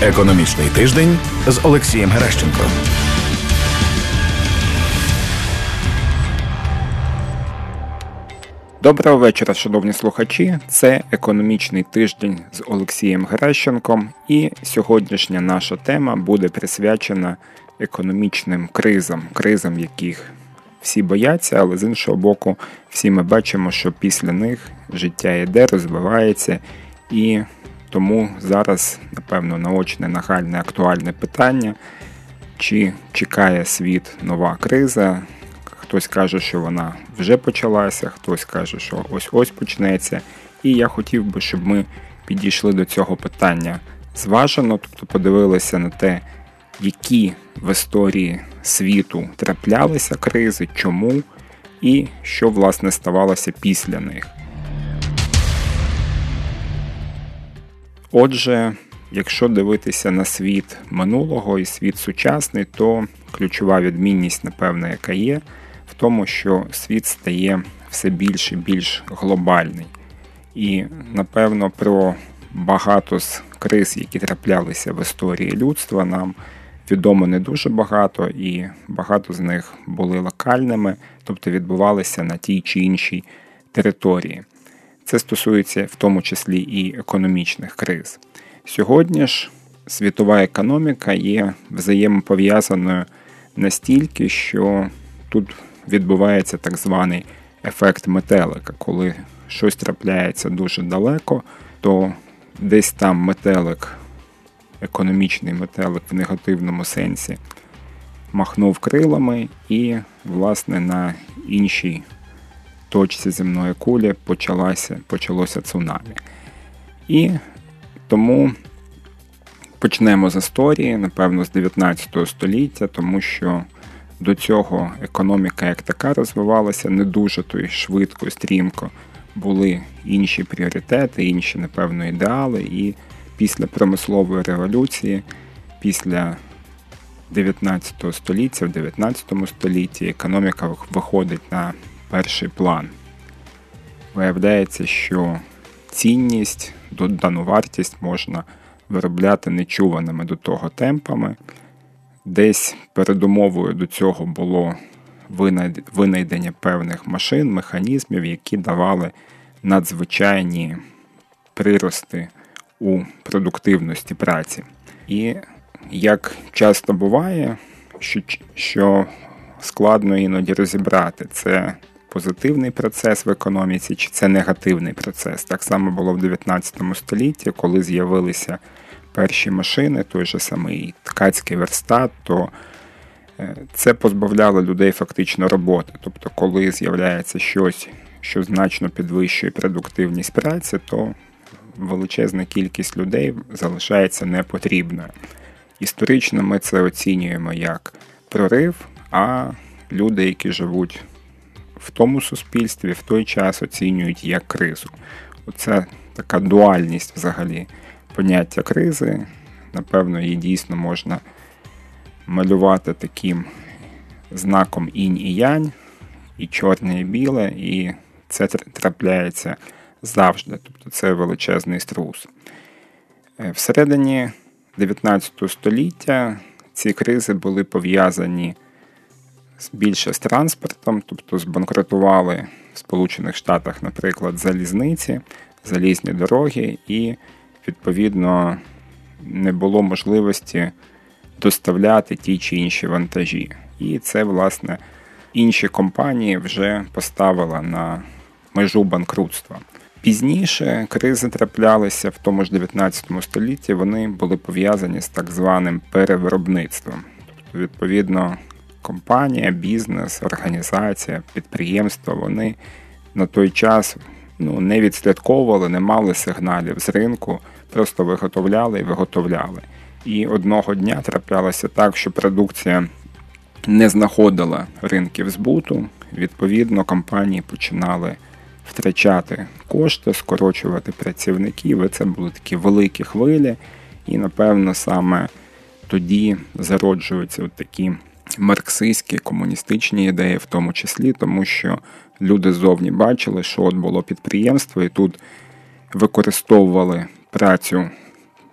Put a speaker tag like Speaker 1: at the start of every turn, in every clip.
Speaker 1: Економічний тиждень з Олексієм Геращенко.
Speaker 2: Доброго вечора, шановні слухачі. Це економічний тиждень з Олексієм Геращенком. І сьогоднішня наша тема буде присвячена економічним кризам, яких всі бояться, але з іншого боку, всі ми бачимо, що після них життя йде, розвивається, і тому зараз, напевно, наочне, нагальне, актуальне питання, чи чекає світ нова криза. Хтось каже, що вона вже почалася, хтось каже, що ось-ось почнеться. І я хотів би, щоб ми підійшли до цього питання зважено, тобто подивилися на те, які в історії світу траплялися кризи, чому і що, власне, ставалося після них. Отже, якщо дивитися на світ минулого і світ сучасний, то ключова відмінність, напевно, яка є, в тому, що світ стає все більш і більш глобальний. І, напевно, про багато з криз, які траплялися в історії людства, нам відомо не дуже багато, і багато з них були локальними, тобто відбувалися на тій чи іншій території. Це стосується в тому числі і економічних криз. Сьогодні ж світова економіка є взаємопов'язаною настільки, що тут відбувається так званий ефект метелика. Коли щось трапляється дуже далеко, то десь там метелик, економічний метелик в негативному сенсі, махнув крилами і, власне, на іншій точці земної кулі почалося цунамі. І тому почнемо з історії, напевно, з 19 століття, тому що до цього економіка як така розвивалася не дуже то й швидко, стрімко. Були інші пріоритети, інші, напевно, ідеали. І після промислової революції, після 19 століття, в 19 столітті економіка виходить на перший план. Виявляється, що цінність, додану вартість можна виробляти нечуваними до того темпами. Десь передумовою до цього було винайдення певних машин, механізмів, які давали надзвичайні прирости у продуктивності праці. І як часто буває, що складно іноді розібрати, це позитивний процес в економіці чи це негативний процес. Так само було в 19 столітті, коли з'явилися перші машини, той же самий ткацький верстат, то це позбавляло людей фактично роботи. Тобто, коли з'являється щось, що значно підвищує продуктивність праці, то величезна кількість людей залишається непотрібною. Історично ми це оцінюємо як прорив, а люди, які живуть в тому суспільстві, в той час оцінюють як кризу. Оце така дуальність взагалі поняття кризи. Напевно, її дійсно можна малювати таким знаком інь і янь, і чорне, і біле, і це трапляється завжди. Тобто це величезний струс. Всередині 19 століття ці кризи були пов'язані більше з транспортом, тобто збанкрутували в Сполучених Штатах, наприклад, залізниці, залізні дороги, і, відповідно, не було можливості доставляти ті чи інші вантажі. І це, власне, інші компанії вже поставили на межу банкрутства. Пізніше кризи траплялися в тому ж 19 столітті, вони були пов'язані з так званим перевиробництвом. Тобто, відповідно, компанія, бізнес, організація, підприємство, вони на той час не відслідковували, не мали сигналів з ринку, просто виготовляли. І одного дня траплялося так, що продукція не знаходила ринків збуту, відповідно, компанії починали втрачати кошти, скорочувати працівників, і це були такі великі хвилі, і, напевно, саме тоді зароджуються такі марксистські, комуністичні ідеї в тому числі, тому що люди ззовні бачили, що от було підприємство, і тут використовували працю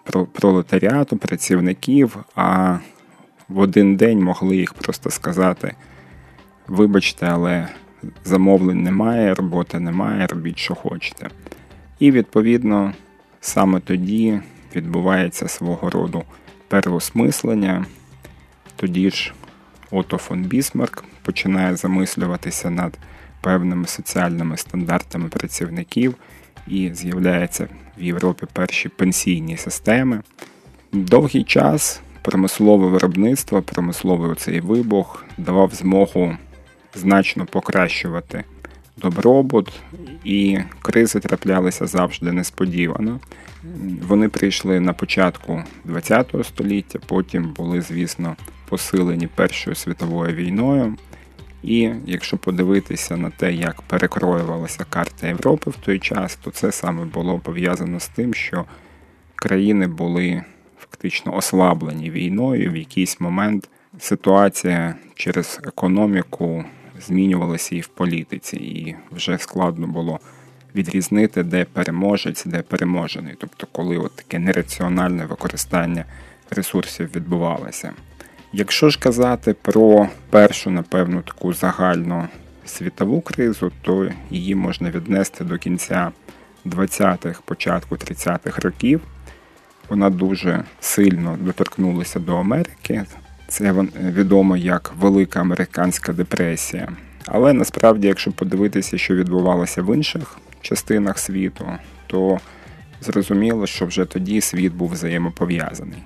Speaker 2: пролетаріату, працівників, а в один день могли їх просто сказати: вибачте, але замовлень немає, роботи немає, робіть, що хочете. І, відповідно, саме тоді відбувається свого роду переосмислення. Тоді ж Отто фон Бісмарк починає замислюватися над певними соціальними стандартами працівників, і з'являються в Європі перші пенсійні системи. Довгий час промислове виробництво, промисловий оцей вибух давав змогу значно покращувати добробут, і кризи траплялися завжди несподівано. Вони прийшли на початку ХХ століття, потім були, звісно, посилені Першою світовою війною. І якщо подивитися на те, як перекроювалася карта Європи в той час, то це саме було пов'язано з тим, що країни були фактично ослаблені війною. В якийсь момент ситуація через економіку змінювалася і в політиці, і вже складно було відрізнити, де переможець, де переможений. Тобто, коли от таке нераціональне використання ресурсів відбувалося. Якщо ж казати про першу, напевно, таку загальну світову кризу, то її можна віднести до кінця 20-х, початку 30-х років. Вона дуже сильно доторкнулася до Америки. Це відомо як Велика Американська депресія. Але насправді, якщо подивитися, що відбувалося в інших частинах світу, то зрозуміло, що вже тоді світ був взаємопов'язаний.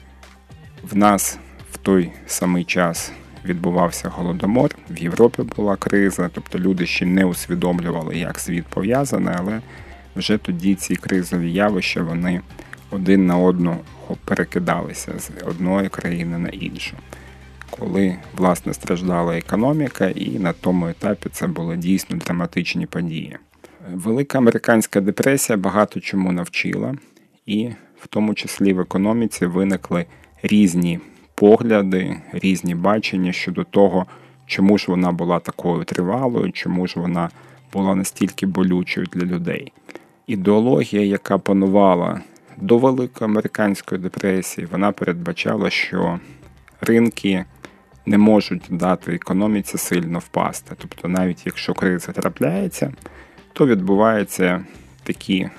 Speaker 2: В нас в той самий час відбувався Голодомор, в Європі була криза, тобто люди ще не усвідомлювали, як світ пов'язаний, але вже тоді ці кризові явища, вони один на одного перекидалися з одної країни на іншу. Коли, власне, страждала економіка, і на тому етапі це були дійсно драматичні події. Велика Американська депресія багато чому навчила, і в тому числі в економіці виникли різні погляди, різні бачення щодо того, чому ж вона була такою тривалою, чому ж вона була настільки болючою для людей. Ідеологія, яка панувала до Великої Американської депресії, вона передбачала, що ринки не можуть дати економіці сильно впасти. Тобто навіть якщо криза трапляється, то відбуваються такі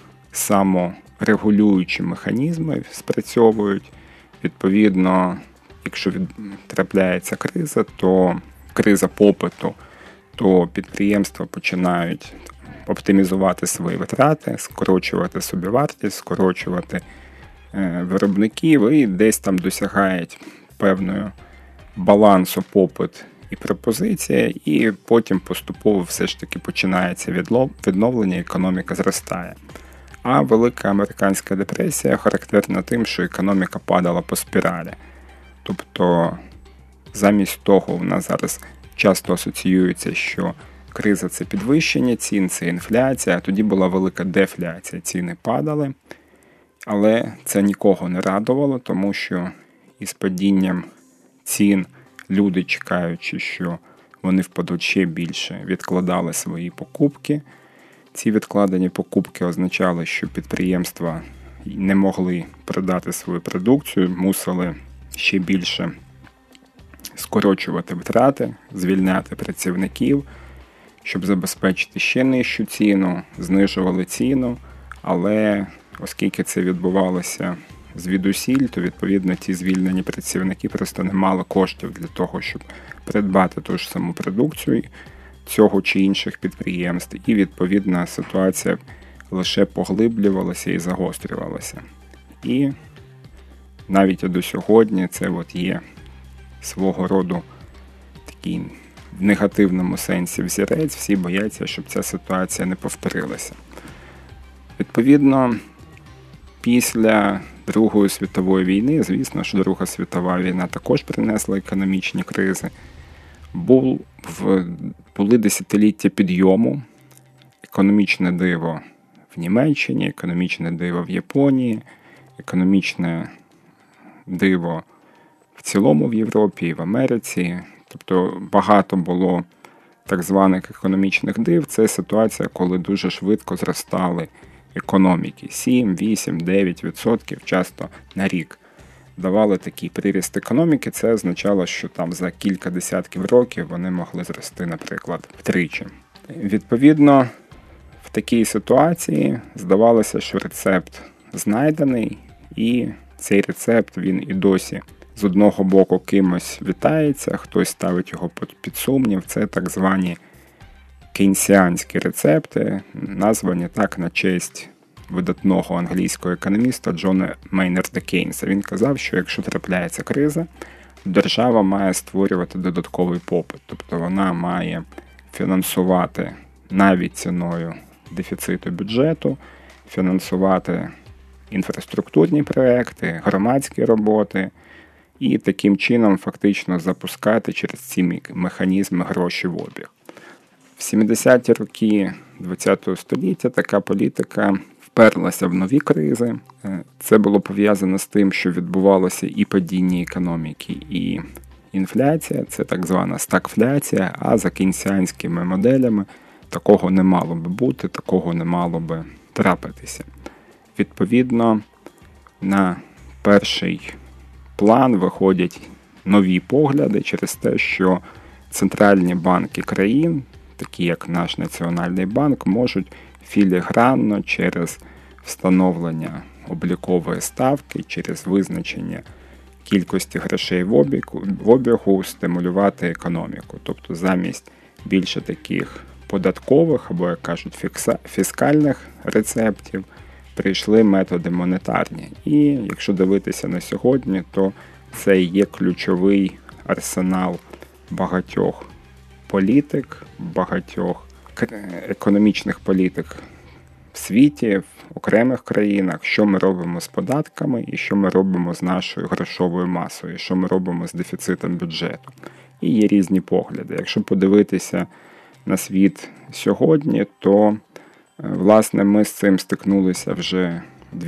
Speaker 2: саморегулюючі механізми, спрацьовують. Відповідно, якщо трапляється криза, то криза попиту, то підприємства починають оптимізувати свої витрати, скорочувати собівартість, скорочувати виробників і десь там досягають певного балансу попит і пропозиція, і потім поступово все ж таки починається відновлення, економіка зростає. А Велика Американська депресія характерна тим, що економіка падала по спіралі. Тобто замість того в нас зараз часто асоціюється, що криза – це підвищення цін, це інфляція, а тоді була велика дефляція, ціни падали. Але це нікого не радувало, тому що із падінням цін люди, чекаючи, що вони впадуть ще більше, відкладали свої покупки. Ці відкладені покупки означали, що підприємства не могли продати свою продукцію, мусили ще більше скорочувати витрати, звільняти працівників, щоб забезпечити ще нижчу ціну, знижували ціну, але оскільки це відбувалося звідусіль, то, відповідно, ті звільнені працівники просто не мали коштів для того, щоб придбати ту ж саму продукцію цього чи інших підприємств. І, відповідно, ситуація лише поглиблювалася і загострювалася. І навіть до сьогодні це от є свого роду такий в негативному сенсі взірець. Всі бояться, щоб ця ситуація не повторилася. Відповідно, після Другої світової війни, звісно, що Друга світова війна також принесла економічні кризи, були десятиліття підйому, економічне диво в Німеччині, економічне диво в Японії, економічне диво в цілому в Європі і в Америці. Тобто багато було так званих економічних див. Це ситуація, коли дуже швидко зростали економіки. 7, 8, 9% часто на рік давали такий приріст економіки. Це означало, що там за кілька десятків років вони могли зрости, наприклад, втричі. Відповідно, в такій ситуації здавалося, що рецепт знайдений, і цей рецепт, він і досі з одного боку кимось вітається, хтось ставить його під сумнів. Це так звані кейнсіанські рецепти, названі так на честь видатного англійського економіста Джона Мейнарда Кейнса. Він казав, що якщо трапляється криза, держава має створювати додатковий попит. Тобто вона має фінансувати навіть ціною дефіциту бюджету, фінансувати інфраструктурні проекти, громадські роботи і таким чином фактично запускати через ці механізми гроші в обіг. В 70-ті роки ХХ століття така політика вперлася в нові кризи. Це було пов'язано з тим, що відбувалося і падіння економіки, і інфляція, це так звана стагфляція, а за кейнсіанськими моделями такого не мало би бути, такого не мало би трапитися. Відповідно, на перший план виходять нові погляди через те, що центральні банки країн, такі як наш Національний банк, можуть філігранно через встановлення облікової ставки, через визначення кількості грошей в обігу стимулювати економіку. Тобто замість більше таких податкових або, як кажуть, фіскальних рецептів прийшли методи монетарні. І якщо дивитися на сьогодні, то це є ключовий арсенал багатьох політик, багатьох економічних політик в світі, в окремих країнах, що ми робимо з податками і що ми робимо з нашою грошовою масою, що ми робимо з дефіцитом бюджету. І є різні погляди. Якщо подивитися на світ сьогодні, то, власне, ми з цим стикнулися вже в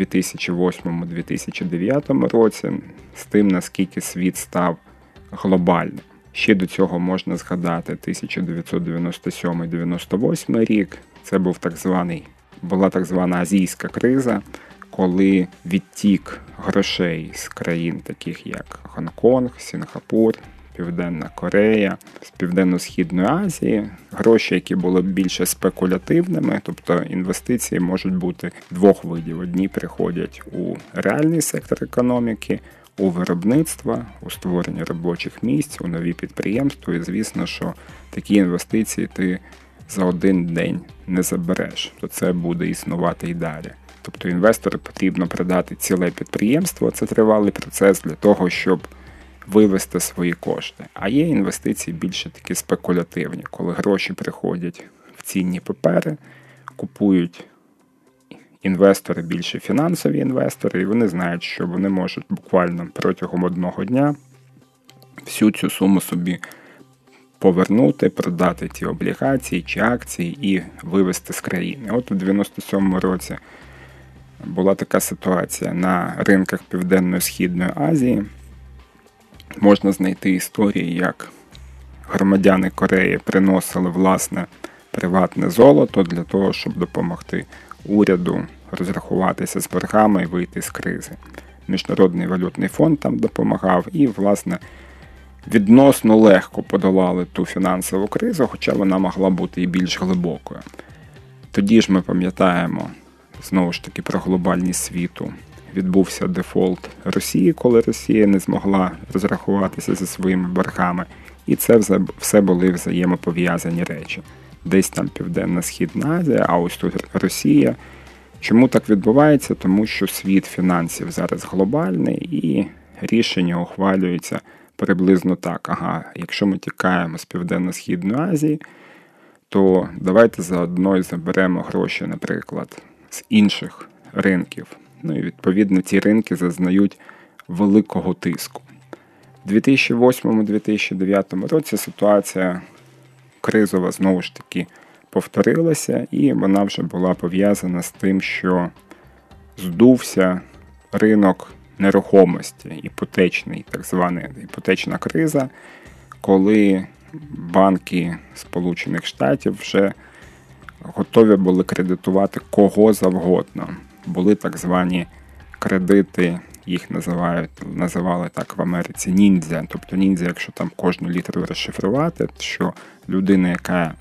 Speaker 2: 2008-2009 році, з тим, наскільки світ став глобальним. Ще до цього можна згадати 1997-98 рік. Це була так звана азійська криза, коли відтік грошей з країн, таких як Гонконг, Сінгапур, Південна Корея, з Південно-Східної Азії, гроші, які були більше спекулятивними, тобто інвестиції можуть бути двох видів. Одні приходять у реальний сектор економіки, у виробництво, у створення робочих місць, у нові підприємства. І звісно, що такі інвестиції ти за один день не забереш, то це буде існувати і далі. Тобто інвестору потрібно продати ціле підприємство, це тривалий процес для того, щоб вивести свої кошти. А є інвестиції більше такі спекулятивні, коли гроші приходять в цінні папери, купують інвестори, більше фінансові інвестори, і вони знають, що вони можуть буквально протягом одного дня всю цю суму собі повернути, продати ті облігації чи акції і вивести з країни. От у 97-му році була така ситуація на ринках Південно-Східної Азії. Можна знайти історії, як громадяни Кореї приносили власне приватне золото для того, щоб допомогти уряду розрахуватися з боргами і вийти з кризи. Міжнародний валютний фонд там допомагав і, власне, відносно легко подолали ту фінансову кризу, хоча вона могла бути і більш глибокою. Тоді ж ми пам'ятаємо, знову ж таки, про глобальність світу. Відбувся дефолт Росії, коли Росія не змогла розрахуватися зі своїми боргами. І це все були взаємопов'язані речі. Десь там Південно-Східна Азія, а ось тут Росія. Чому так відбувається? Тому що світ фінансів зараз глобальний і рішення ухвалюються приблизно так. Якщо ми тікаємо з Південно-Східної Азії, то давайте заодно і заберемо гроші, наприклад, з інших ринків. І, відповідно, ці ринки зазнають великого тиску. У 2008-2009 році ситуація кризова знову ж таки повторилася, і вона вже була пов'язана з тим, що здувся ринок нерухомості, іпотечний, так звана іпотечна криза, коли банки Сполучених Штатів вже готові були кредитувати кого завгодно. Були так звані кредити, їх називали так в Америці ніндзя. Тобто ніндзя, якщо там кожну літеру розшифрувати, що людина, яка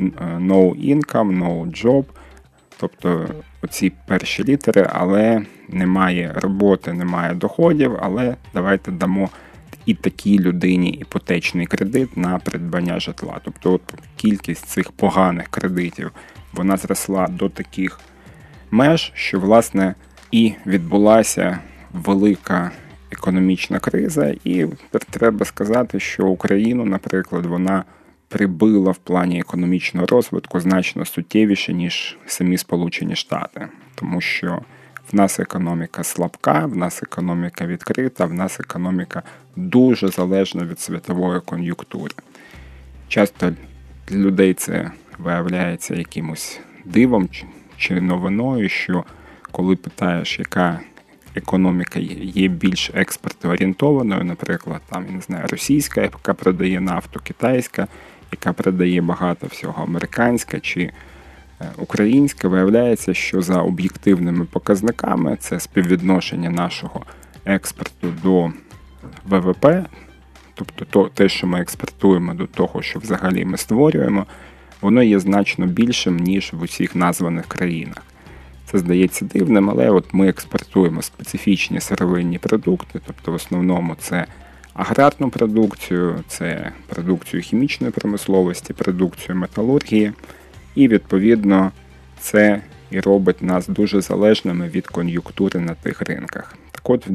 Speaker 2: no income, no job, тобто оці перші літери, але немає роботи, немає доходів, але давайте дамо і такій людині іпотечний кредит на придбання житла. Тобто от кількість цих поганих кредитів, вона зросла до таких меж, що, власне, і відбулася велика економічна криза. І треба сказати, що Україну, наприклад, вона прибила в плані економічного розвитку значно суттєвіше, ніж самі Сполучені Штати. Тому що в нас економіка слабка, в нас економіка відкрита, в нас економіка дуже залежна від світової кон'юнктури. Часто для людей це виявляється якимось дивом чи новиною, що коли питаєш, яка економіка є більш експортоорієнтованою, наприклад, там, я не знаю, російська, яка продає нафту, китайська, яка продає багато всього, американська чи українська, виявляється, що за об'єктивними показниками це співвідношення нашого експорту до ВВП, тобто те, що ми експортуємо, до того, що взагалі ми створюємо, воно є значно більшим, ніж в усіх названих країнах. Це здається дивним, але от ми експортуємо специфічні сировинні продукти, тобто в основному це аграрну продукцію, це продукцію хімічної промисловості, продукцію металургії, і, відповідно, це і робить нас дуже залежними від кон'юнктури на тих ринках. Так от, в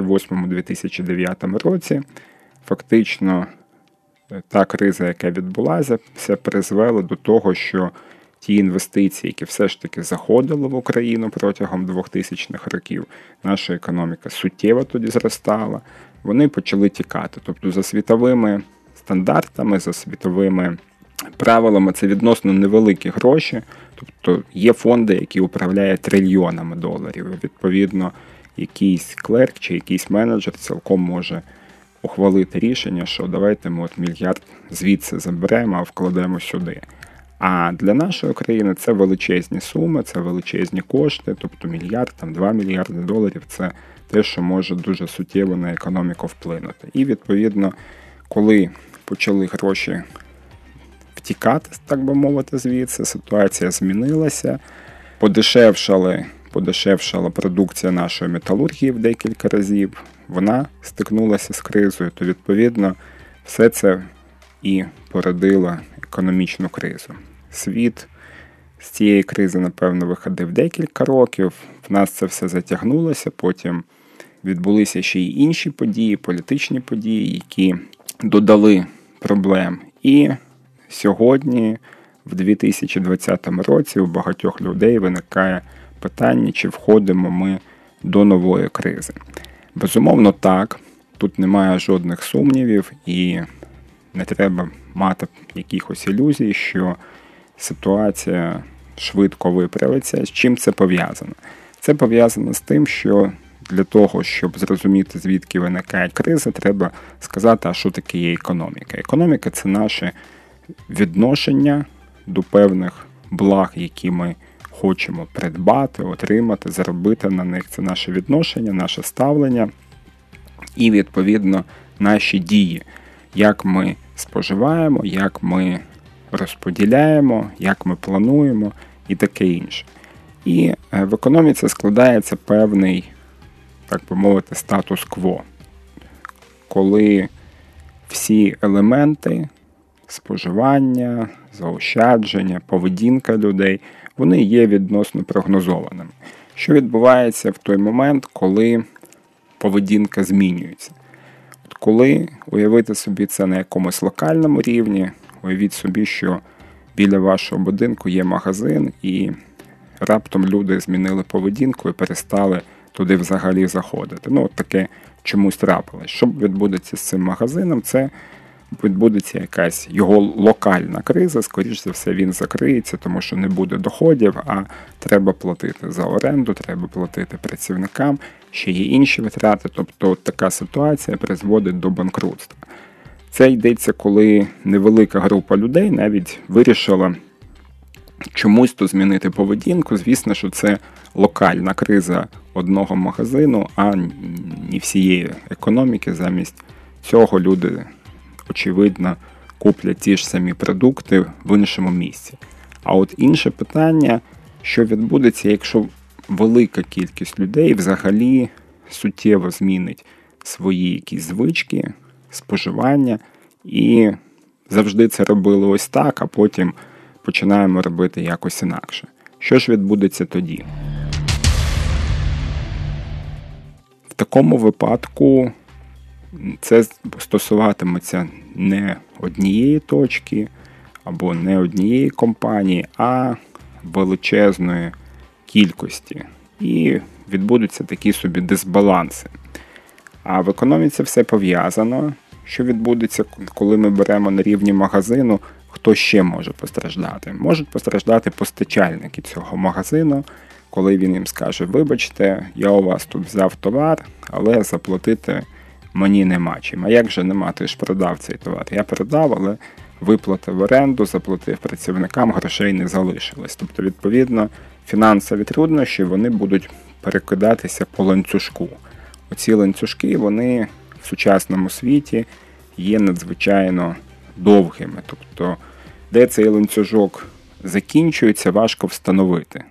Speaker 2: 2008-2009 році фактично та криза, яка відбулася, все призвело до того, що ті інвестиції, які все ж таки заходили в Україну протягом 2000-х років, наша економіка суттєво тоді зростала, вони почали тікати. Тобто за світовими стандартами, за світовими правилами це відносно невеликі гроші. Тобто є фонди, які управляють трильйонами доларів. І, відповідно, якийсь клерк чи якийсь менеджер цілком може ухвалити рішення, що давайте ми от мільярд звідси заберемо, а вкладемо сюди. А для нашої країни це величезні суми, це величезні кошти, тобто мільярд, 2 мільярди доларів – це те, що може дуже суттєво на економіку вплинути. І, відповідно, коли почали гроші втікати, так би мовити, звідси, ситуація змінилася, подешевшала продукція нашої металургії в декілька разів, вона стикнулася з кризою, то, відповідно, все це і породило економічну кризу. Світ з цієї кризи, напевно, виходив декілька років, в нас це все затягнулося, потім відбулися ще й інші події, політичні події, які додали проблем. І сьогодні, в 2020 році, у багатьох людей виникає питання, чи входимо ми до нової кризи. Безумовно, так. Тут немає жодних сумнівів і не треба мати якихось ілюзій, що ситуація швидко виправиться. З чим це пов'язано? Це пов'язано з тим, що для того, щоб зрозуміти, звідки виникає криза, треба сказати, а що таке є економіка. Економіка – це наше відношення до певних благ, які ми хочемо придбати, отримати, заробити на них. Це наше відношення, наше ставлення і, відповідно, наші дії. Як ми споживаємо, як ми розподіляємо, як ми плануємо і таке інше. І в економіці складається певний, так би мовити, статус-кво, коли всі елементи споживання, заощадження, поведінка людей, вони є відносно прогнозованими. Що відбувається в той момент, коли поведінка змінюється? От коли уявити собі це на якомусь локальному рівні, уявіть собі, що біля вашого будинку є магазин, і раптом люди змінили поведінку і перестали туди взагалі заходити. От таке чомусь трапилось. Що відбудеться з цим магазином? Це відбудеться якась його локальна криза, скоріш за все він закриється, тому що не буде доходів, а треба платити за оренду, треба платити працівникам, ще є інші витрати, тобто така ситуація призводить до банкрутства. Це йдеться, коли невелика група людей навіть вирішила чомусь то змінити поведінку. Звісно, що це локальна криза одного магазину, а не всієї економіки. Замість цього люди, очевидно, куплять ті ж самі продукти в іншому місці. А от інше питання, що відбудеться, якщо велика кількість людей взагалі суттєво змінить свої якісь звички, споживання, і завжди це робили ось так, а потім починаємо робити якось інакше. Що ж відбудеться тоді? В такому випадку це стосуватиметься не однієї точки або не однієї компанії, а величезної кількості. І відбудуться такі собі дисбаланси. А в економіці все пов'язано. Що відбудеться, коли ми беремо на рівні магазину, хто ще може постраждати? Можуть постраждати постачальники цього магазину, коли він їм скаже: вибачте, я у вас тут взяв товар, але заплатити мені нема чим. А як же нема? Ти ж продав цей товар. Я продав, але виплатив оренду, заплатив працівникам, грошей не залишилось. Тобто, відповідно, фінансові труднощі, вони будуть перекидатися по ланцюжку. Оці ланцюжки, вони в сучасному світі є надзвичайно довгими. Тобто, де цей ланцюжок закінчується, важко встановити.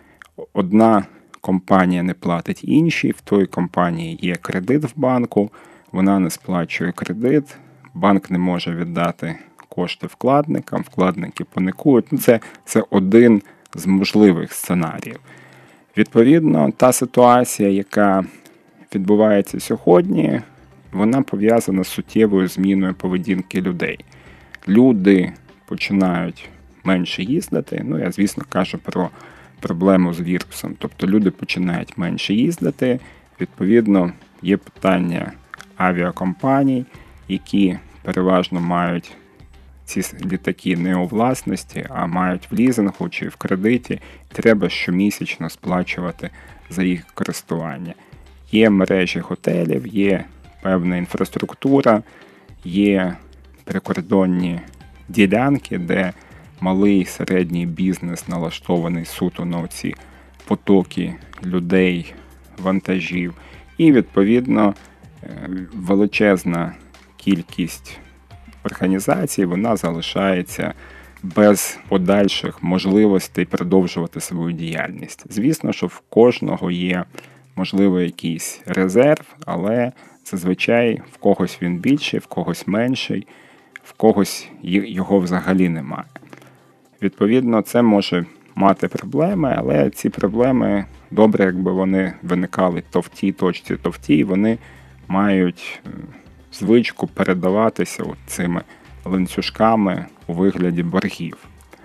Speaker 2: Одна компанія не платить іншій, в той компанії є кредит в банку, вона не сплачує кредит, банк не може віддати кошти вкладникам, вкладники паникують. Це один з можливих сценаріїв. Відповідно, та ситуація, яка відбувається сьогодні, вона пов'язана з суттєвою зміною поведінки людей. Люди починають менше їздити, я, звісно, кажу про проблему з вірусом. Тобто люди починають менше їздити, відповідно, є питання авіакомпаній, які переважно мають ці літаки не у власності, а мають в лізингу чи в кредиті, треба щомісячно сплачувати за їх користування. Є мережі готелів, є певна інфраструктура, є прикордонні ділянки, де малий і середній бізнес налаштований суто на ці потоки людей, вантажів. І, відповідно, величезна кількість організацій, вона залишається без подальших можливостей продовжувати свою діяльність. Звісно, що в кожного є, можливо, якийсь резерв, але зазвичай в когось він більший, в когось менший, в когось його взагалі немає. Відповідно, це може мати проблеми, але ці проблеми, добре, якби вони виникали то в тій точці, то в тій, вони мають звичку передаватися цими ланцюжками у вигляді боргів.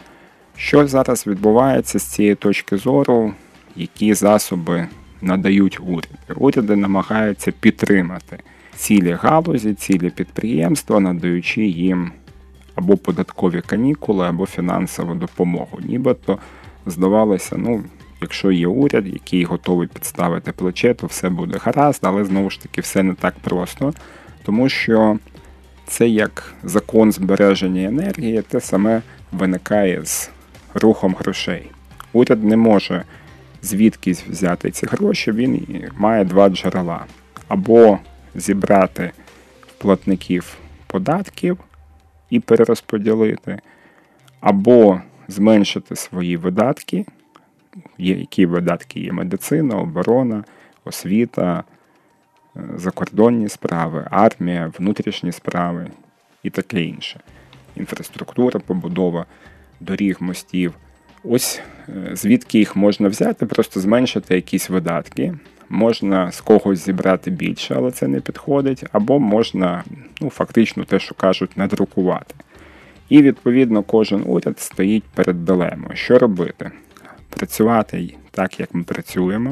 Speaker 2: Що зараз відбувається з цієї точки зору, які засоби надають уряди? Уряди намагаються підтримати цілі галузі, цілі підприємства, надаючи їм або податкові канікули, або фінансову допомогу. Нібито здавалося, якщо є уряд, який готовий підставити плече, то все буде гаразд, але знову ж таки все не так просто, тому що це як закон збереження енергії, те саме виникає з рухом грошей. Уряд не може звідкись взяти ці гроші, він має два джерела. Або зібрати платників податків і перерозподілити, або зменшити свої видатки, які видатки є: медицина, оборона, освіта, закордонні справи, армія, внутрішні справи і таке інше. Інфраструктура, побудова доріг, мостів. Ось звідки їх можна взяти, просто зменшити якісь видатки. Можна з когось зібрати більше, але це не підходить, або можна, фактично те, що кажуть, надрукувати. І, відповідно, кожен уряд стоїть перед дилемою. Що робити? Працювати так, як ми працюємо,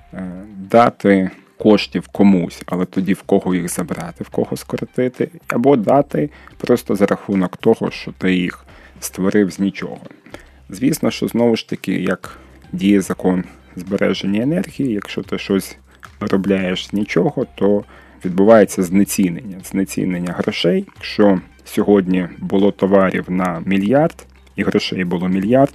Speaker 2: дати коштів комусь, але тоді в кого їх забрати, в кого скоротити, або дати просто за рахунок того, що ти їх створив з нічого. Звісно, що знову ж таки, як діє закон збереження енергії, якщо ти щось виробляєш з нічого, то відбувається знецінення грошей. Якщо сьогодні було товарів на мільярд і грошей було мільярд,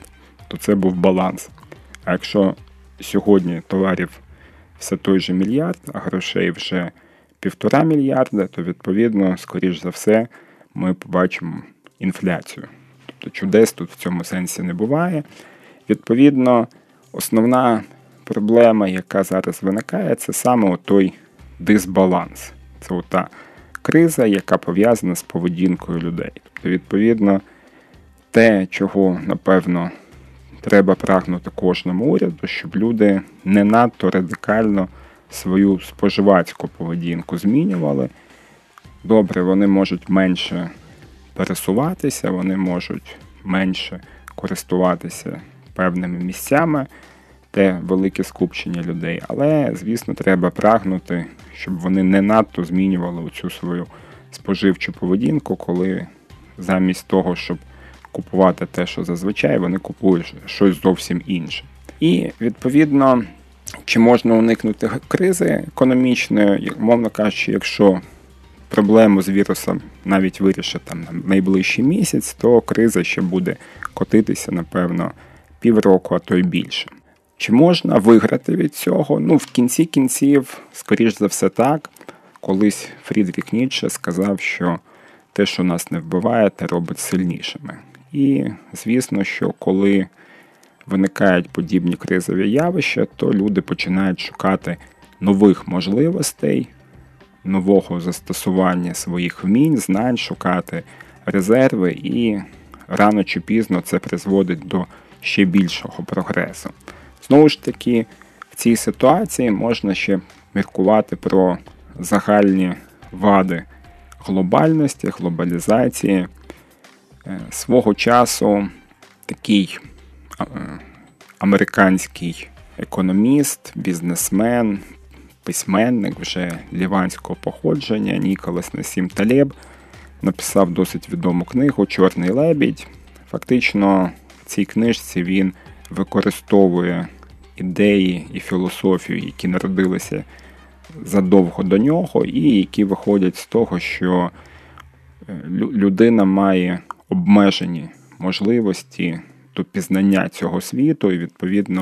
Speaker 2: то це був баланс. А якщо сьогодні товарів все той же мільярд, а грошей вже 1,5 мільярда, то відповідно, скоріш за все, ми побачимо інфляцію. Тобто чудес тут в цьому сенсі не буває. Відповідно, основна проблема, яка зараз виникає, це саме той дисбаланс. Це ота криза, яка пов'язана з поведінкою людей. Тобто, відповідно, те, чого, напевно, треба прагнути кожному уряду, щоб люди не надто радикально свою споживацьку поведінку змінювали. Добре, вони можуть менше пересуватися, вони можуть менше користуватися певними місцями, те велике скупчення людей. Але, звісно, треба прагнути, щоб вони не надто змінювали цю свою споживчу поведінку, коли замість того, щоб купувати те, що зазвичай, вони купують щось зовсім інше. І, відповідно, чи можна уникнути кризи економічної, мовно кажучи, якщо проблему з вірусом навіть вирішить там на найближчий місяць, то криза ще буде котитися, напевно, півроку, а то й більше. Чи можна виграти від цього? В кінці кінців, скоріш за все так, колись Фрідріх Ніцше сказав, що те, що нас не вбиває, те робить сильнішими. І, звісно, що коли виникають подібні кризові явища, то люди починають шукати нових можливостей, нового застосування своїх вмінь, знань, шукати резерви, і рано чи пізно це призводить до ще більшого прогресу. Знову ж таки, в цій ситуації можна ще міркувати про загальні вади глобальності, глобалізації. Свого часу такий американський економіст, бізнесмен, письменник вже ліванського походження Ніколас Насім Талеб написав досить відому книгу «Чорний лебідь». Фактично в цій книжці він використовує ідеї і філософію, які народилися задовго до нього, і які виходять з того, що людина має обмежені можливості до пізнання цього світу, і, відповідно,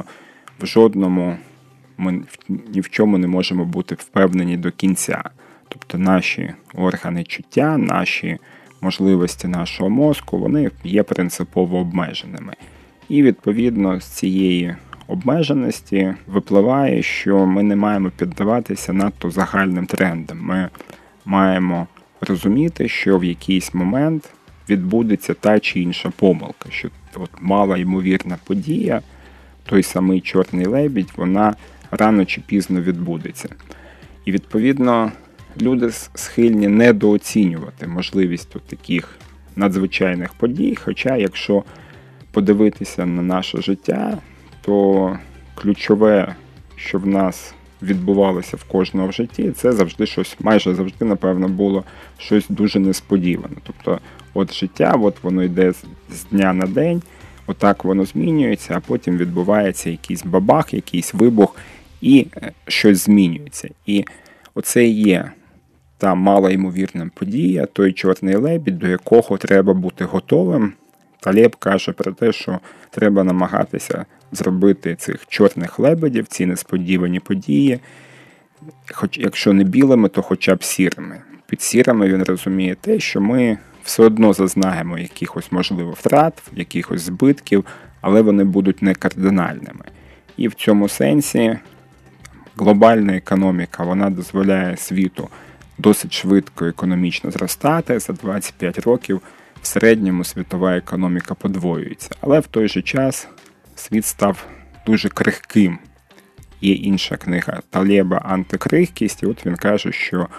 Speaker 2: ми ні в чому не можемо бути впевнені до кінця. Тобто наші органи чуття, наші можливості нашого мозку, вони є принципово обмеженими. І, відповідно, з цієї обмеженості випливає, що ми не маємо піддаватися надто загальним трендам. Ми маємо розуміти, що в якийсь момент відбудеться та чи інша помилка, що мала ймовірна подія, той самий чорний лебідь, вона рано чи пізно відбудеться. І, відповідно, люди схильні недооцінювати можливість таких надзвичайних подій, хоча, якщо подивитися на наше життя, то ключове, що в нас відбувалося в кожного в житті, це завжди щось, майже завжди, напевно, було щось дуже несподіване. Тобто, життя, воно йде з дня на день, отак воно змінюється, а потім відбувається якийсь бабах, якийсь вибух, і щось змінюється. І оце і є та малоймовірна подія, той чорний лебідь, до якого треба бути готовим. Талеб каже про те, що треба намагатися зробити цих чорних лебедів, ці несподівані події, хоч якщо не білими, то хоча б сірими. Під сірими він розуміє те, що ми все одно зазнаємо якихось, можливо, втрат, якихось збитків, але вони будуть не кардинальними. І в цьому сенсі глобальна економіка, вона дозволяє світу досить швидко економічно зростати. За 25 років в середньому світова економіка подвоюється. Але в той же час світ став дуже крихким. Є інша книга Талеба «Антикрихкість», і він каже, що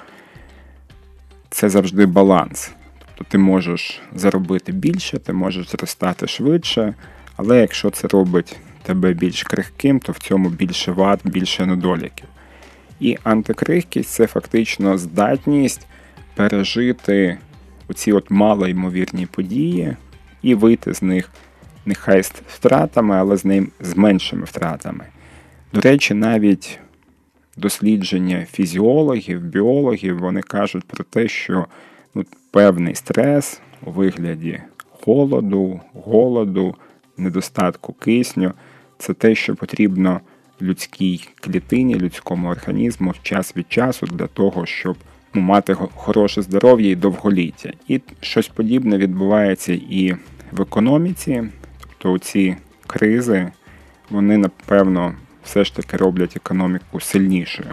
Speaker 2: це завжди баланс. Тобто ти можеш заробити більше, ти можеш зростати швидше, але якщо це робить тебе більш крихким, то в цьому більше вад, більше недоліків. І антикрихкість – це фактично здатність пережити оці малоймовірні події і вийти з них нехай з втратами, але з меншими втратами. До речі, навіть дослідження фізіологів, біологів, вони кажуть про те, що певний стрес у вигляді холоду, голоду, недостатку кисню, це те, що потрібно людській клітині, людському організму час від часу для того, щоб мати хороше здоров'я і довголіття. І щось подібне відбувається і в економіці, тобто ці кризи, вони, напевно, все ж таки роблять економіку сильнішою.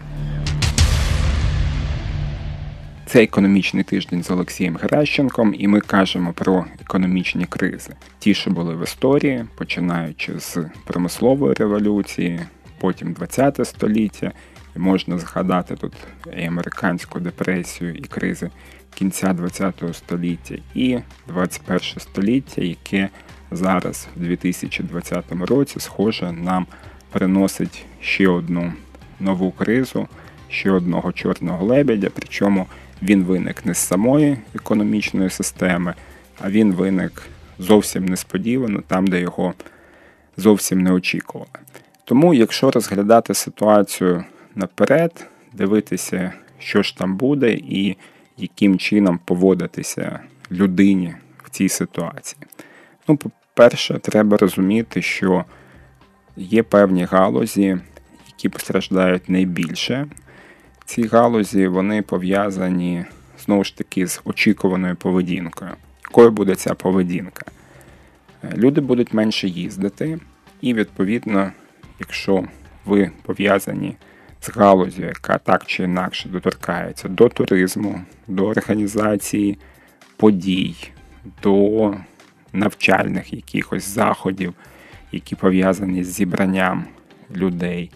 Speaker 2: Це економічний тиждень з Олексієм Геращенком, і ми кажемо про економічні кризи. Ті, що були в історії, починаючи з промислової революції, потім ХХ століття, і можна згадати тут і американську депресію, і кризи кінця ХХ століття, і 21 століття, яке зараз, в 2020 році, схоже, нам приносить ще одну нову кризу, ще одного чорного лебедя, причому він виник не з самої економічної системи, а він виник зовсім несподівано, там, де його зовсім не очікували. Тому, якщо розглядати ситуацію наперед, дивитися, що ж там буде і яким чином поводитися людині в цій ситуації. По-перше, треба розуміти, що є певні галузі, які постраждають найбільше. Ці галузі, вони пов'язані, знову ж таки, з очікуваною поведінкою. Якою буде ця поведінка? Люди будуть менше їздити, і, відповідно, якщо ви пов'язані з галузю, яка так чи інакше доторкається до туризму, до організації подій, до навчальних якихось заходів, які пов'язані з зібранням людей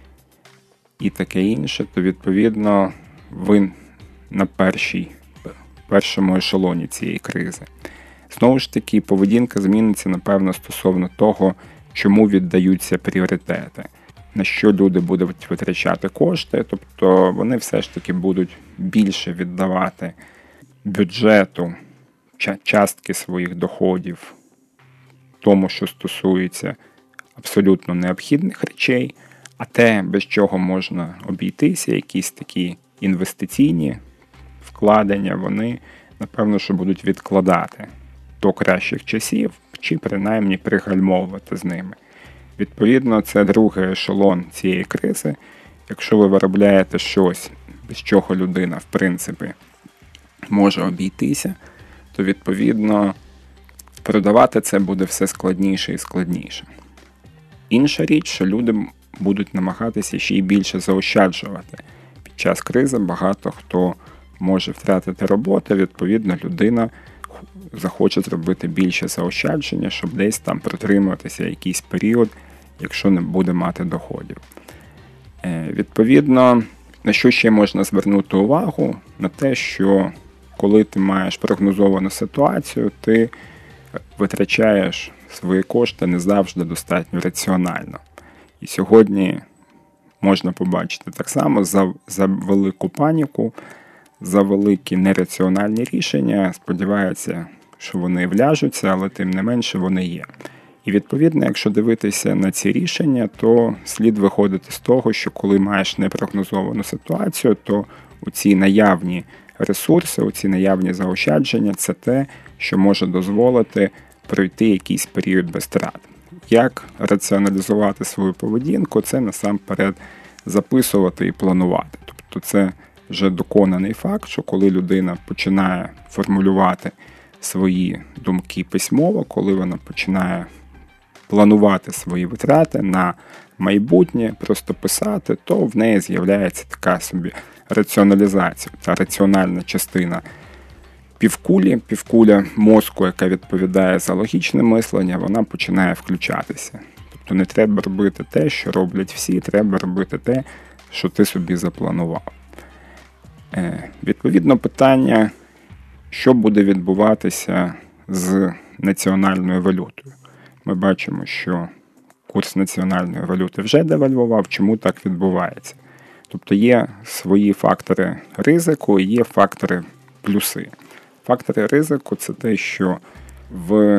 Speaker 2: і таке інше, то, відповідно, ви на першому ешелоні цієї кризи. Знову ж таки, поведінка зміниться, напевно, стосовно того, чому віддаються пріоритети, на що люди будуть витрачати кошти, тобто вони все ж таки будуть більше віддавати бюджету, частки своїх доходів, тому, що стосується абсолютно необхідних речей, а те, без чого можна обійтися, якісь такі інвестиційні вкладення, вони, напевно, що будуть відкладати до кращих часів, чи принаймні пригальмовувати з ними. Відповідно, це другий ешелон цієї кризи. Якщо ви виробляєте щось, без чого людина, в принципі, може обійтися, то, відповідно, продавати це буде все складніше і складніше. Інша річ, що люди будуть намагатися ще й більше заощаджувати. Під час кризи багато хто може втратити роботу, відповідно, людина захоче зробити більше заощадження, щоб десь там протримуватися якийсь період, якщо не буде мати доходів. Відповідно, на що ще можна звернути увагу? На те, що коли ти маєш прогнозовану ситуацію, ти витрачаєш свої кошти не завжди достатньо раціонально. І сьогодні можна побачити так само за велику паніку, за великі нераціональні рішення. Сподіваються, що вони вляжуться, але тим не менше вони є. І відповідно, якщо дивитися на ці рішення, то слід виходити з того, що коли маєш непрогнозовану ситуацію, то оці наявні ресурси, оці наявні заощадження – це те, що може дозволити пройти якийсь період без втрат. Як раціоналізувати свою поведінку? Це насамперед записувати і планувати. Тобто це вже доконаний факт, що коли людина починає формулювати свої думки письмово, коли вона починає планувати свої витрати на майбутнє, просто писати, то в неї з'являється така собі раціоналізація, та раціональна частина півкуля мозку, яка відповідає за логічне мислення, вона починає включатися. Тобто не треба робити те, що роблять всі, треба робити те, що ти собі запланував. Відповідно, питання, що буде відбуватися з національною валютою. Ми бачимо, що курс національної валюти вже девальвував. Чому так відбувається? Тобто є свої фактори ризику і є фактори плюси. Фактори ризику – це те, що в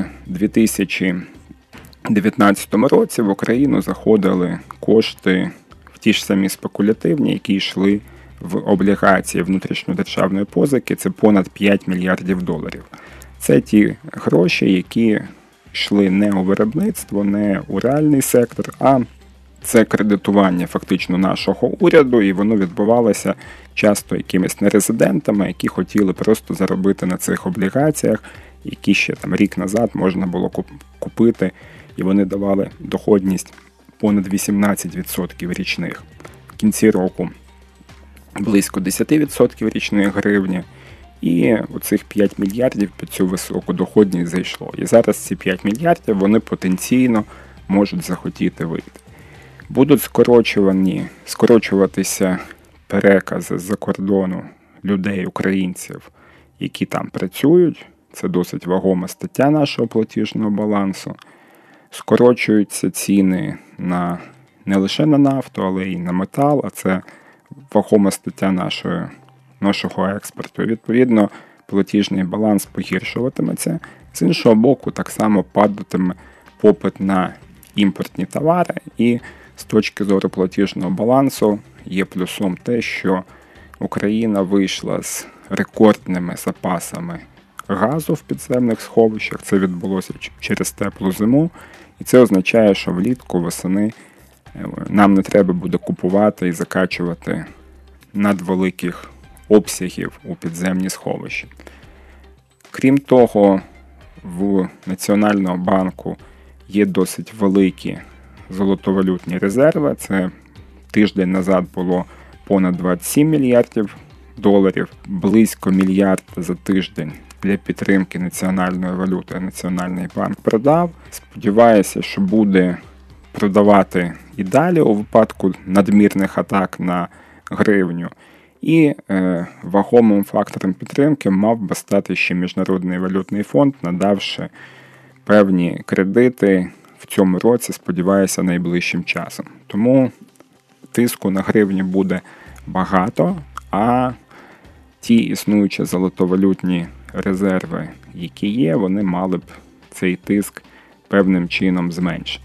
Speaker 2: 2019 році в Україну заходили кошти в ті ж самі спекулятивні, які йшли в облігації внутрішньодержавної позики, це понад 5 мільярдів доларів. Це ті гроші, які йшли не у виробництво, не у реальний сектор, а це кредитування фактично нашого уряду, і воно відбувалося часто якимись нерезидентами, які хотіли просто заробити на цих облігаціях, які ще там рік назад можна було купити, і вони давали доходність понад 18% річних. В кінці року близько 10% річної гривні, і оцих 5 мільярдів під цю високу доходність зайшло. І зараз ці 5 мільярдів вони потенційно можуть захотіти вийти. Будуть скорочуватися перекази з-за кордону людей, українців, які там працюють. Це досить вагома стаття нашого платіжного балансу. Скорочуються ціни не лише на нафту, але й на метал, а це вагома стаття нашого експорту. Відповідно, платіжний баланс погіршуватиметься. З іншого боку, так само падатиме попит на імпортні товари, і з точки зору платіжного балансу є плюсом те, що Україна вийшла з рекордними запасами газу в підземних сховищах. Це відбулося через теплу зиму, і це означає, що влітку, восени нам не треба буде купувати і закачувати надвеликих обсягів у підземні сховища. Крім того, в Національного банку є досить великі золотовалютні резерви. Це тиждень назад було понад 27 мільярдів доларів, близько мільярда за тиждень для підтримки національної валюти Національний банк продав. Сподіваюся, що буде продавати і далі у випадку надмірних атак на гривню. І вагомим фактором підтримки мав би стати ще Міжнародний валютний фонд, надавши певні кредити в цьому році, сподіваюся, найближчим часом. Тому тиску на гривню буде багато, а ті існуючі золотовалютні резерви, які є, вони мали б цей тиск певним чином зменшити.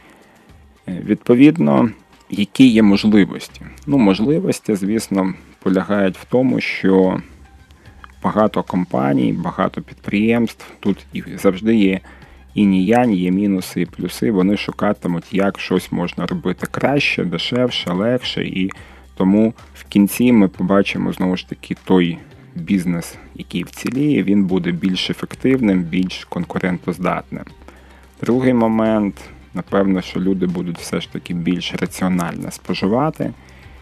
Speaker 2: Відповідно, які є можливості? Можливості, звісно, полягають в тому, що багато компаній, багато підприємств, тут і завжди є інь-янь, є мінуси і плюси, вони шукатимуть, як щось можна робити краще, дешевше, легше, і тому в кінці ми побачимо, знову ж таки, той бізнес, який вціліє, він буде більш ефективним, більш конкурентоздатним. Другий момент, напевно, що люди будуть все ж таки більш раціонально споживати.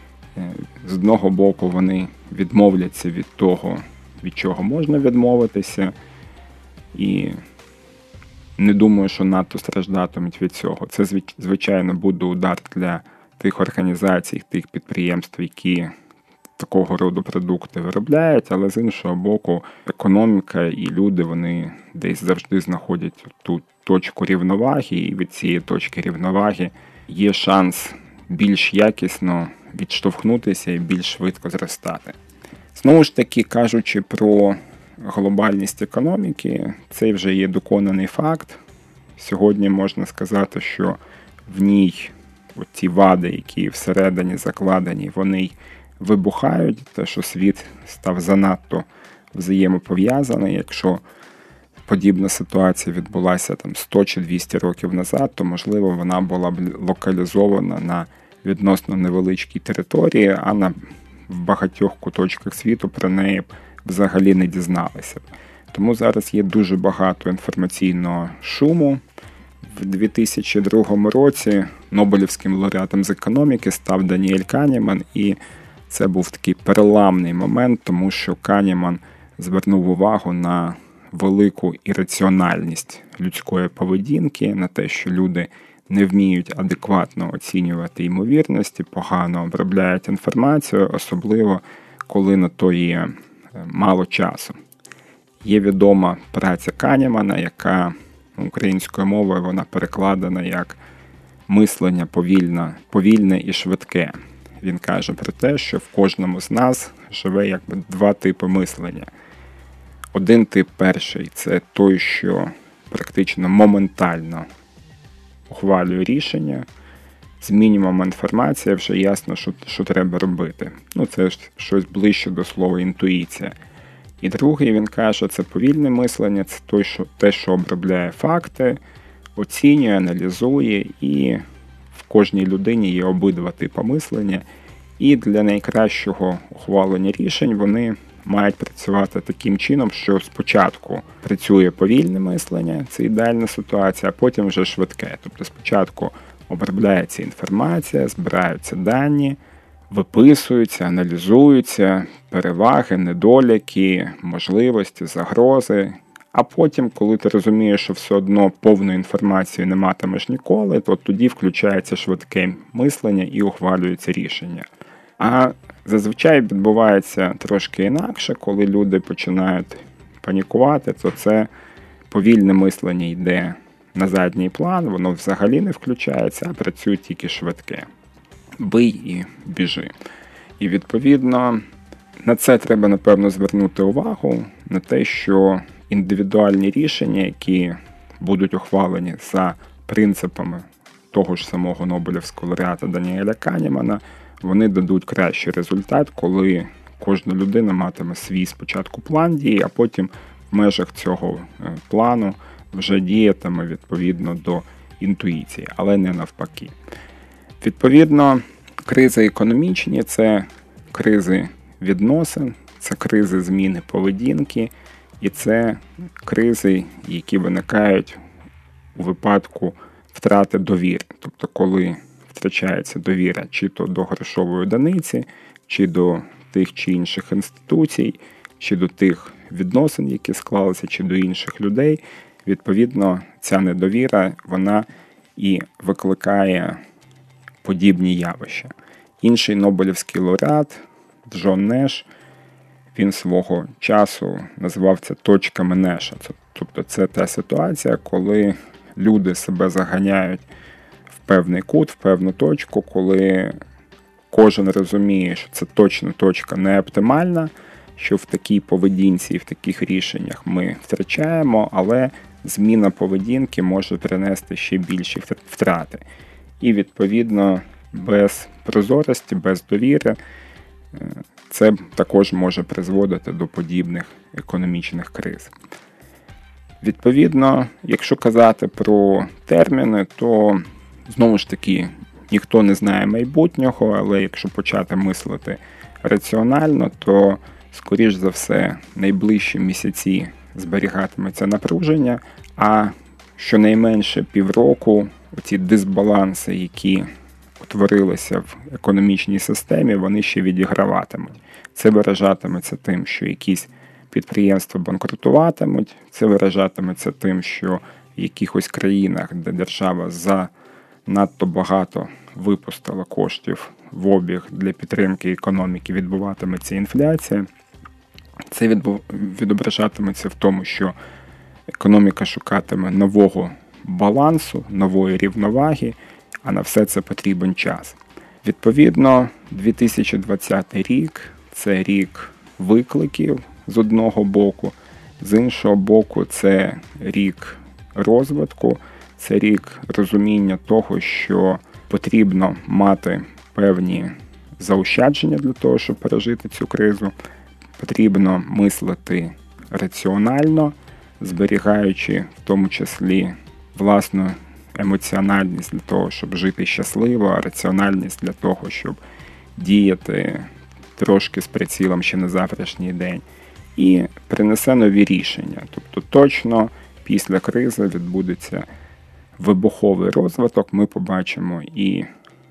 Speaker 2: З одного боку, вони відмовляться від того, від чого можна відмовитися, і не думаю, що надто страждатимуть від цього. Це, звичайно, буде удар для тих організацій, тих підприємств, які такого роду продукти виробляють, але з іншого боку, економіка і люди, вони десь завжди знаходять ту точку рівноваги, і від цієї точки рівноваги є шанс більш якісно відштовхнутися і більш швидко зростати. Знову ж таки, кажучи про глобальність економіки, це вже є доконаний факт. Сьогодні можна сказати, що в ній ті вади, які всередині закладені, вони вибухають, те, що світ став занадто взаємопов'язаний. Якщо подібна ситуація відбулася 100 чи 200 років назад, то, можливо, вона була б локалізована на відносно невеличкій території, а в багатьох куточках світу про неї взагалі не дізналися. Тому зараз є дуже багато інформаційного шуму. В 2002 році Нобелівським лауреатом з економіки став Даніель Канеман, і це був такий переламний момент, тому що Канеман звернув увагу на велику ірраціональність людської поведінки, на те, що люди не вміють адекватно оцінювати ймовірності, погано обробляють інформацію, особливо коли на то є мало часу. Є відома праця Канемана, яка українською мовою вона перекладена як мислення повільне і швидке. Він каже про те, що в кожному з нас живе два типи мислення. Один тип перший – це той, що практично моментально ухвалює рішення, з мінімумом інформації вже ясно, що треба робити. Це щось ближче до слова інтуїція. І другий, він каже, це повільне мислення, це те, що обробляє факти, оцінює, аналізує, і в кожній людині є обидва типи мислення. І для найкращого ухвалення рішень вони мають працювати таким чином, що спочатку працює повільне мислення, це ідеальна ситуація, а потім вже швидке. Тобто спочатку обробляється інформація, збираються дані, виписуються, аналізуються переваги, недоліки, можливості, загрози. А потім, коли ти розумієш, що все одно повної інформації не матимеш ніколи, то тоді включається швидке мислення і ухвалюється рішення. А зазвичай відбувається трошки інакше, коли люди починають панікувати, то це повільне мислення йде на задній план, воно взагалі не включається, а працює тільки швидке. Бий і біжи. І відповідно на це треба, напевно, звернути увагу, на те, що індивідуальні рішення, які будуть ухвалені за принципами того ж самого Нобелівського лауреата Даніеля Канемана, вони дадуть кращий результат, коли кожна людина матиме свій спочатку план дій, а потім в межах цього плану вже діятиме відповідно до інтуїції, але не навпаки. Відповідно, кризи економічні – це кризи відносин, це кризи зміни поведінки, і це кризи, які виникають у випадку втрати довіри. Тобто, коли втрачається довіра чи то до грошової одиниці, чи до тих чи інших інституцій, чи до тих відносин, які склалися, чи до інших людей, відповідно, ця недовіра, вона і викликає подібні явища. Інший Нобелівський лауреат Джон Неш, він свого часу назвав це точками Неша. Тобто це та ситуація, коли люди себе заганяють в певний кут, в певну точку, коли кожен розуміє, що це точно точка не оптимальна, що в такій поведінці і в таких рішеннях ми втрачаємо, але зміна поведінки може принести ще більші втрати. І, відповідно, без прозорості, без довіри це також може призводити до подібних економічних криз. Відповідно, якщо казати про терміни, то, знову ж таки, ніхто не знає майбутнього, але якщо почати мислити раціонально, то, скоріш за все, найближчі місяці зберігатиметься напруження, а щонайменше півроку ці дисбаланси, які утворилися в економічній системі, вони ще відіграватимуть. Це виражатиметься тим, що якісь підприємства банкрутуватимуть, це виражатиметься тим, що в якихось країнах, де держава занадто багато випустила коштів в обіг для підтримки економіки, відбуватиметься інфляція. Це відображатиметься в тому, що економіка шукатиме нового балансу, нової рівноваги, а на все це потрібен час. Відповідно, 2020 рік – це рік викликів з одного боку, з іншого боку це рік розвитку, це рік розуміння того, що потрібно мати певні заощадження для того, щоб пережити цю кризу, потрібно мислити раціонально, зберігаючи в тому числі власну емоціональність для того, щоб жити щасливо, а раціональність для того, щоб діяти трошки з прицілом ще на завтрашній день. І принесе нові рішення. Тобто точно після кризи відбудеться вибуховий розвиток, ми побачимо і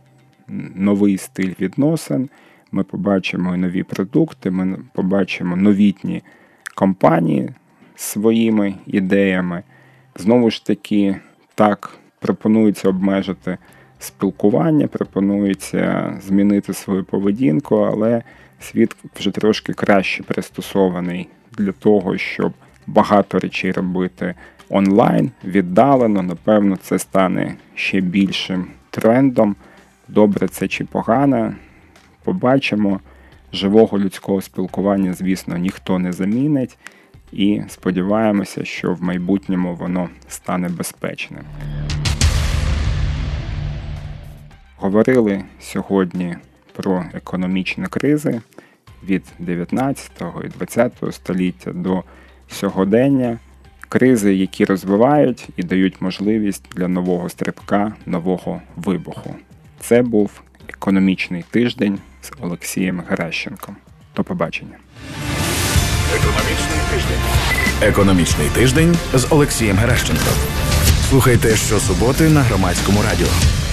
Speaker 2: новий стиль відносин, ми побачимо і нові продукти, ми побачимо новітні компанії з своїми ідеями. Знову ж таки, так пропонується обмежити спілкування, пропонується змінити свою поведінку, але світ вже трошки краще пристосований для того, щоб багато речей робити онлайн, віддалено. Напевно, це стане ще більшим трендом. Добре це чи погано, побачимо. Живого людського спілкування, звісно, ніхто не замінить. І сподіваємося, що в майбутньому воно стане безпечним. Говорили сьогодні про економічні кризи, від 19-го і 20-го століття до сьогодення. Кризи, які розвивають і дають можливість для нового стрибка, нового вибуху. Це був економічний тиждень з Олексієм Геращенком. До побачення.
Speaker 1: Економічний тиждень. Економічний тиждень з Олексієм Геращенком. Слухайте щосуботи на Громадському радіо.